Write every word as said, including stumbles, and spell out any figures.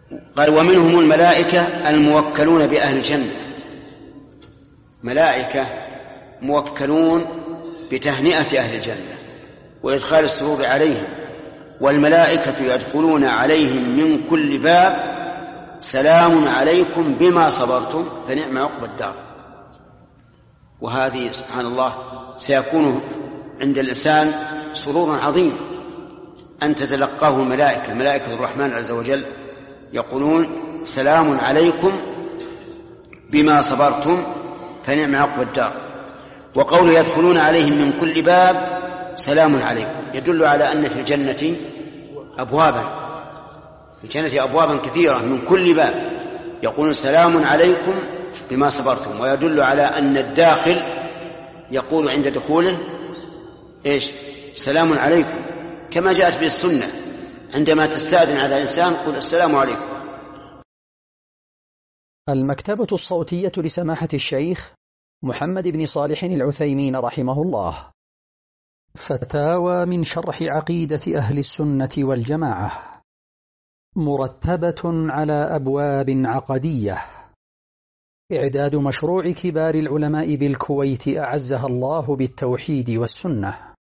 قال ومنهم الملائكة الموكلون بأهل الجنة، ملائكة موكلون بتهنئة أهل الجنة وإدخال السرور عليهم، والملائكة يدخلون عليهم من كل باب سلام عليكم بما صبرتم فنعم عقبى الدار. وهذه سبحان الله سيكون عند الإنسان سرور عظيم أن تتلقاه الملائكة، ملائكة الرحمن عز وجل يقولون سلام عليكم بما صبرتم فنعم عقبى الدار. وقوله يدخلون عليهم من كل باب سلام عليكم يدل على أن في الجنة أبوابا، في الجنة أبوابا كثيرة من كل باب يقولون سلام عليكم بما صبرتم، ويدل على أن الداخل يقول عند دخوله إيش؟ سلام عليكم، كما جاءت به السنة عندما تستأذن على إنسان قل السلام عليكم. المكتبة الصوتية لسماحة الشيخ محمد بن صالح العثيمين رحمه الله. فتاوى من شرح عقيدة أهل السنة والجماعة، مرتبة على أبواب عقدية. إعداد مشروع كبار العلماء بالكويت أعزها الله بالتوحيد والسنة.